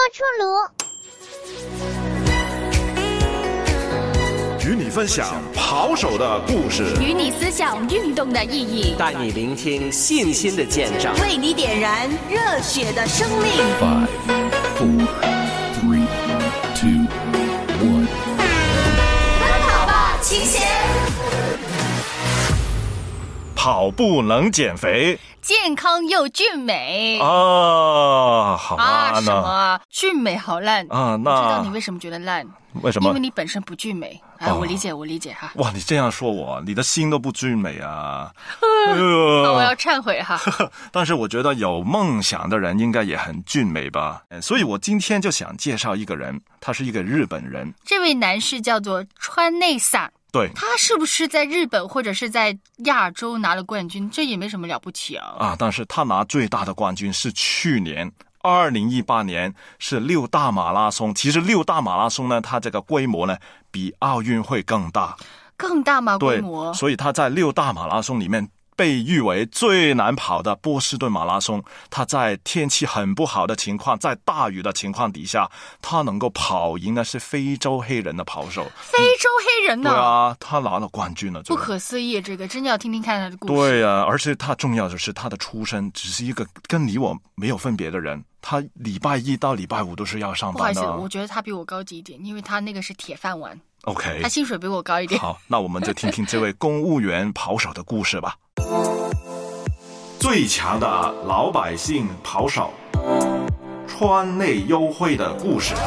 出炉， 与你分享跑手的故事， 与你思想运动的意义， 带你聆听信心的见证， 为你点燃热血的生命。 5, 4, 3, 2, 1。 奔跑吧，秦贤！ 跑步能减肥健康又俊美啊！好啊， 什么啊？俊美好烂啊？那我知道你为什么觉得烂？ 为什么？ 因为你本身不俊美。我理解哈。 哇，你这样说我，你的心都不俊美啊！ 我要忏悔哈。 但是我觉得有梦想的人应该也很俊美吧？所以我今天就想介绍一个人，他是一个日本人。 这位男士叫做川内桑。 对， 他是不是在日本或者是在亚洲拿了冠军？这也没什么了不起啊！ 但是他拿最大的冠军是去年2018年是6大马拉松。其实6大马拉松呢，它这个规模呢比奥运会更大吗？规模？ 对，所以他在6大马拉松里面被誉为最难跑的波士顿马拉松。他在天气很不好的情况，在大雨的情况底下，他能够跑赢的是非洲黑人的跑手。 非洲黑人呢？ 对啊，他拿了冠军了。 不可思议，这个真的要听听看他的故事。 对啊，而且他重要的是他的出身只是一个跟你我没有分别的人。他礼拜1到礼拜5都是要上班的。 不好意思，我觉得他比我高级一点，因为他那个是铁饭碗。 OK， 他薪水比我高一点。 好，那我们就听听这位公务员跑手的故事吧。最强的老百姓跑手，川内优辉的故事。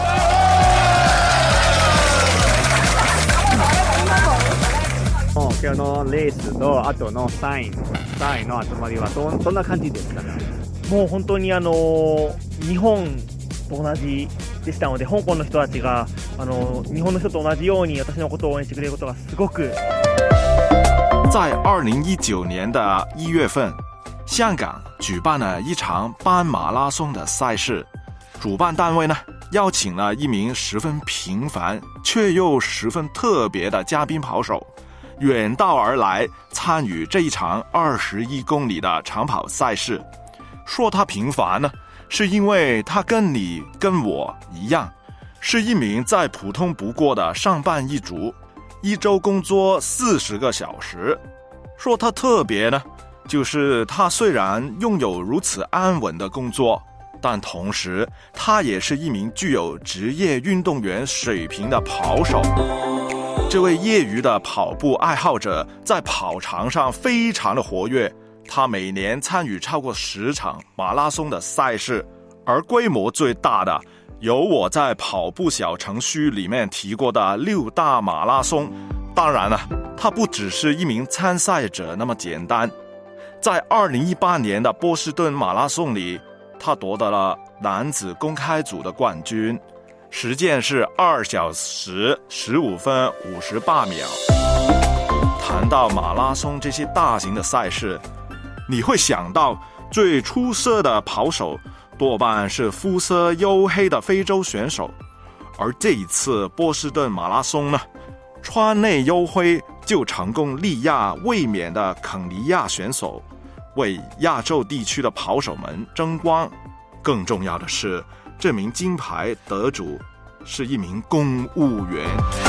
今日のレースとあとの3位の集まりはどんな感じですかね。もう本当に日本と同じでしたので、香港の人たちが日本の人と同じように私のことを応援してくれることがすごく。 在2019年的1月份，香港举办了一场半马拉松的赛事，主办单位呢邀请了一名十分平凡却又十分特别的嘉宾跑手，远道而来参与这一场21公里的长跑赛事。说他平凡呢，是因为他跟你跟我一样，是一名再普通不过的上班一族，一周工作40个小时。说他特别呢，就是他虽然拥有如此安稳的工作，但同时他也是一名具有职业运动员水平的跑手。这位业余的跑步爱好者在跑场上非常的活跃，他每年参与超过10场马拉松的赛事，而规模最大的有我在跑步小程序里面提过的6大马拉松。当然了，他不只是一名参赛者那么简单。在2018年的波士顿马拉松里，他夺得了男子公开组的冠军，时间是2小时15分58秒。谈到马拉松这些大型的赛事，你会想到最出色的跑手多半是肤色黝黑的非洲选手，而这一次波士顿马拉松呢，川内优辉就成功力压卫冕的肯尼亚选手，为亚洲地区的跑手们争光。更重要的是，这名金牌得主是一名公务员。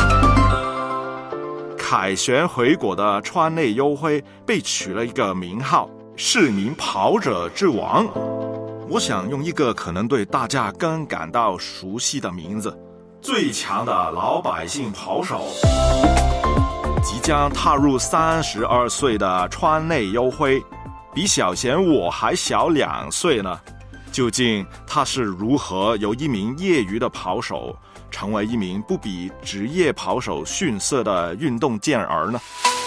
凯旋回国的川内优辉被取了一个名号，市民跑者之王。我想用一个可能对大家更感到熟悉的名字，最强的老百姓跑手。即将踏入32岁的川内优辉，比小贤我还小2岁呢。究竟他是如何由一名业余的跑手成为一名不比职业跑手逊色的运动健儿呢？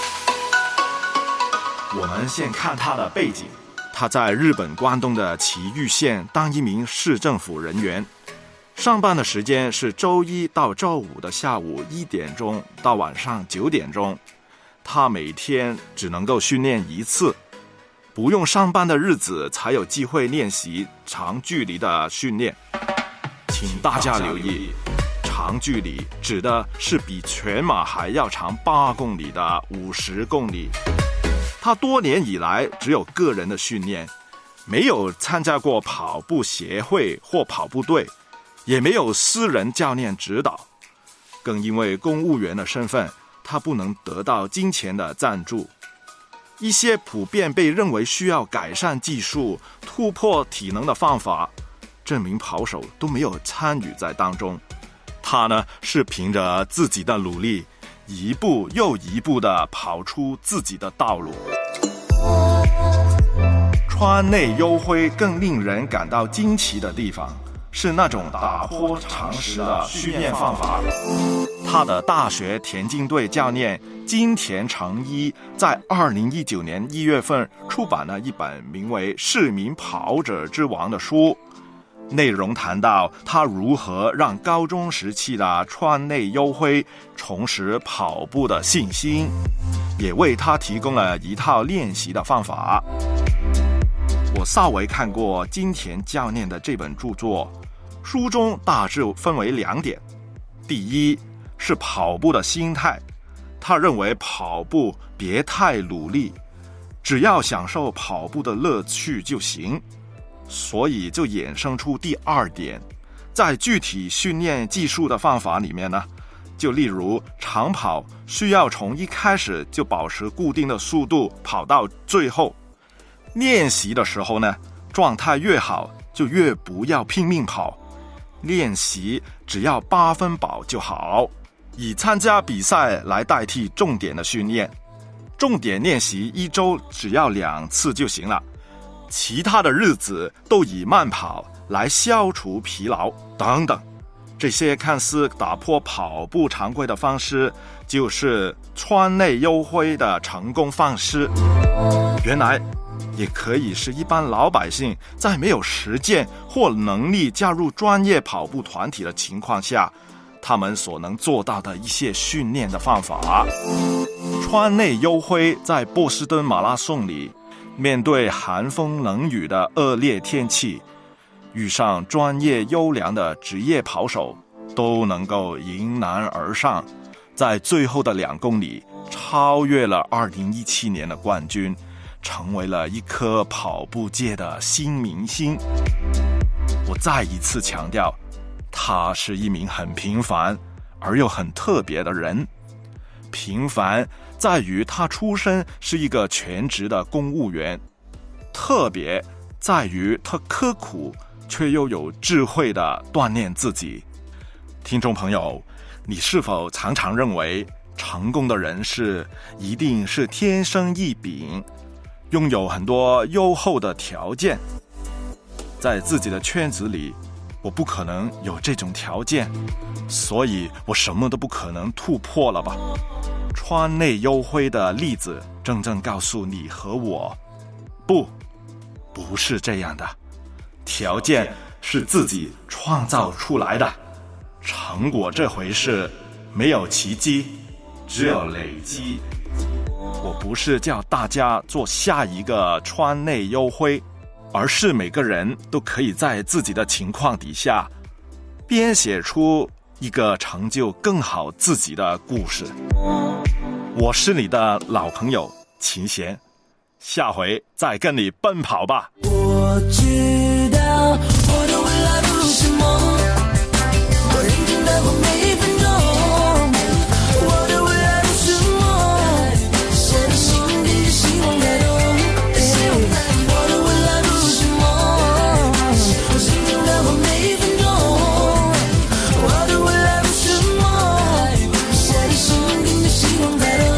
我们先看他的背景。他在日本关东的埼玉县当一名市政府人员，上班的时间是周1到周5的下午1点钟到晚上9点钟。他每天只能够训练1次，不用上班的日子才有机会练习长距离的训练。请大家留意，长距离指的是比全马还要长8公里的50公里。他多年以来只有个人的训练，没有参加过跑步协会或跑步队， 也没有私人教练指导，更因为公务员的身份，他不能得到金钱的赞助。一些普遍被认为需要改善技术、突破体能的方法，这名跑手都没有参与在当中。他呢，是凭着自己的努力，一步又一步地跑出自己的道路。川内优辉更令人感到惊奇的地方是那种打破常识的训练方法。他的大学田径队教练金田诚一在2019年1月份出版了一本名为《市民跑者之王》的书，内容谈到他如何让高中时期的川内优辉重拾跑步的信心，也为他提供了一套练习的方法。我稍微看过金田教练的这本著作，书中大致分为2点。第一是跑步的心态，他认为跑步别太努力，只要享受跑步的乐趣就行，所以就衍生出第2点，在具体训练技术的方法里面呢，就例如长跑需要从一开始就保持固定的速度跑到最后，练习的时候呢，状态越好就越不要拼命跑，练习只要8分饱就好，以参加比赛来代替重点的训练，重点练习1周只要2次就行了，其他的日子都以慢跑来消除疲劳等等。这些看似打破跑步常规的方式，就是川内优辉的成功方式。原来也可以是一般老百姓在没有实践或能力加入专业跑步团体的情况下，他们所能做到的一些训练的方法。川内优辉在波士顿马拉松里，面对寒风冷雨的恶劣天气，遇上专业优良的职业跑手，都能够迎难而上，在最后的2公里超越了2017年的冠军，成为了一颗跑步界的新明星。我再一次强调，他是一名很平凡而又很特别的人。平凡在于他出身是一个全职的公务员，特别在于他刻苦却又有智慧地锻炼自己。听众朋友，你是否常常认为成功的人士一定是天生异禀，拥有很多优厚的条件？在自己的圈子里，我不可能有这种条件，所以我什么都不可能突破了吧？川内优辉的例子真正告诉你和我，不是这样的，条件是自己创造出来的，成果这回事没有奇迹，只有累积。我不是叫大家做下一个川内优辉，而是每个人都可以在自己的情况底下编写出一个成就更好自己的故事。我是你的老朋友秦贤，下回再跟你奔跑吧。 我知道我的未来不是梦，我认真的过每一分钟，我的未来不是梦，谁的心跟着希望开动，我的未来不是梦，我认真的过每一分钟，我的未来不是梦，谁的心跟着希望开动，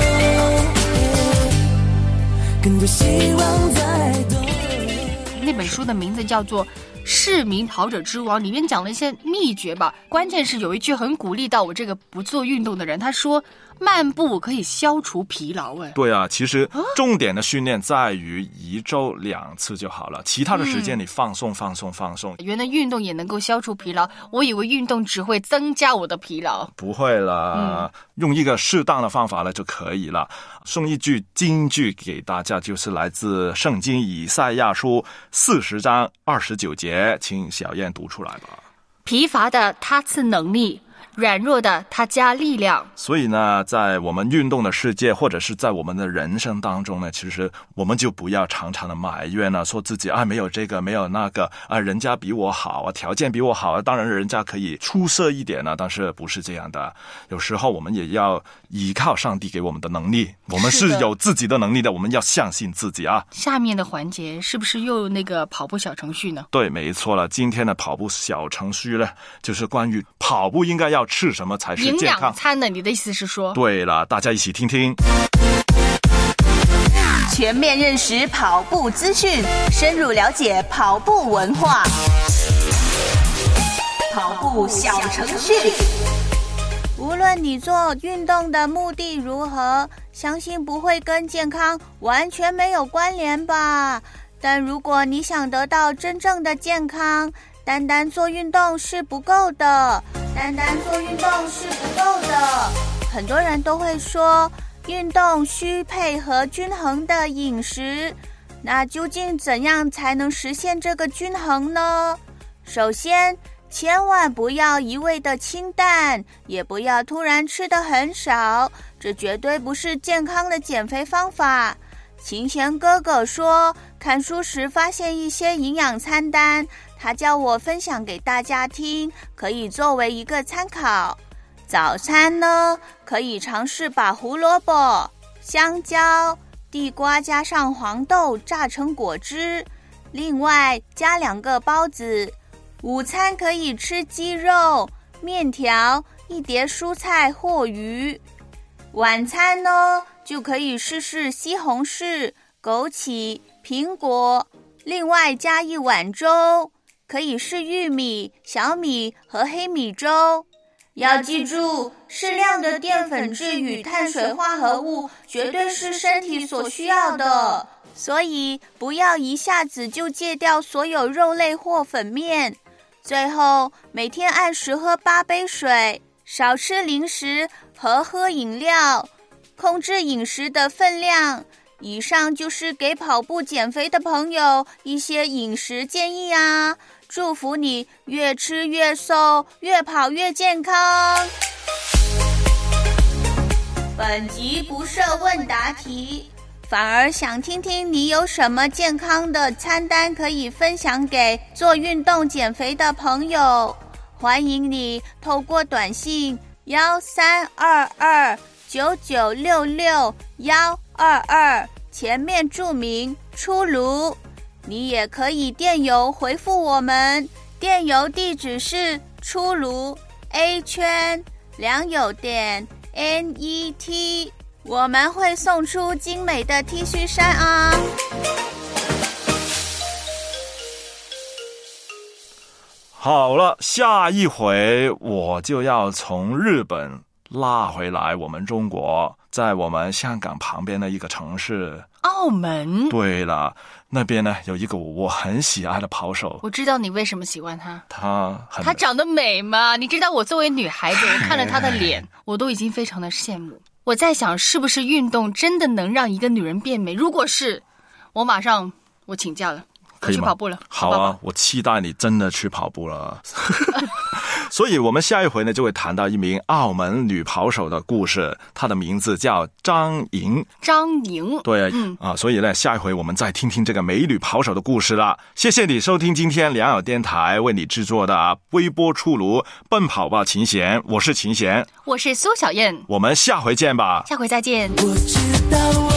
跟着希望在动。 那本书的名字叫做《市民跑者之王》，里面讲了一些秘诀吧。关键是有一句很鼓励到我这个不做运动的人，他说漫步可以消除疲劳。 对啊，其实重点的训练在于1周2次就好了，其他的时间你放松。 原来运动也能够消除疲劳，我以为运动只会增加我的疲劳。 不会了，用一个适当的方法了就可以了。送一句金句给大家，就是来自圣经以赛亚书40章29节，请小燕读出来吧。 疲乏的他赐能力， 软弱的他加力量。 所以呢，在我们运动的世界，或者是在我们的人生当中呢，其实我们就不要常常的埋怨了，说自己没有这个没有那个人家比我好啊，条件比我好啊，当然人家可以出色一点但是不是这样的。有时候我们也要依靠上帝给我们的能力，我们是有自己的能力的，我们要相信自己啊。 下面的环节是不是又有那个跑步小程序呢？ 对，没错了。今天的跑步小程序呢，就是关于跑步应该要吃什么才是健康营养餐呢？你的意思是说？ 对了，大家一起听听。 全面认识跑步资讯，深入了解跑步文化。跑步小程序。 无论你做运动的目的如何，相信不会跟健康完全没有关联吧。但如果你想得到真正的健康，单单做运动是不够的。很多人都会说，运动需配合均衡的饮食。那究竟怎样才能实现这个均衡呢？首先，千万不要一味的清淡，也不要突然吃得很少，这绝对不是健康的减肥方法。琴弦哥哥说，看书时发现一些营养餐单，他叫我分享给大家听，可以作为一个参考。早餐呢，可以尝试把胡萝卜、香蕉、地瓜加上黄豆榨成果汁，另外加2个包子。午餐可以吃鸡肉、面条、1碟蔬菜或鱼。晚餐呢，就可以试试西红柿、枸杞、苹果，另外加1碗粥，可以是玉米、小米和黑米粥。要记住，适量的淀粉质与碳水化合物绝对是身体所需要的，所以不要一下子就戒掉所有肉类或粉面。最后，每天按时喝8杯水，少吃零食和喝饮料，控制饮食的分量。以上就是给跑步减肥的朋友一些饮食建议啊！祝福你越吃越瘦，越跑越健康。本集不设问答题，反而想听听你有什么健康的餐单可以分享给做运动减肥的朋友。欢迎你透过短信132299662122前面注明出炉。你也可以电邮回复我们，电邮地址是出炉 a_net， 我们会送出精美的 T 恤衫啊。 好了，下一回我就要从日本拉回来我们中国，在我们香港旁边的一个城市澳门。 对了，那边呢有一个我很喜爱的跑手。 我知道你为什么喜欢他， 他长得美嘛。你知道我作为女孩子，我看了他的脸我都已经非常的羡慕。我在想，是不是运动真的能让一个女人变美？如果是，我请假了，我去跑步了。 好啊，我期待你真的去跑步了。所以我们下一回呢就会谈到一名澳门女跑手的故事，她的名字叫张莹。对，所以呢下一回我们再听听这个美女跑手的故事了。谢谢你收听今天良友电台为你制作的微波出炉奔跑吧琴弦，我是琴弦， 我是苏小燕， 我们下回见吧。 下回再见。 我知道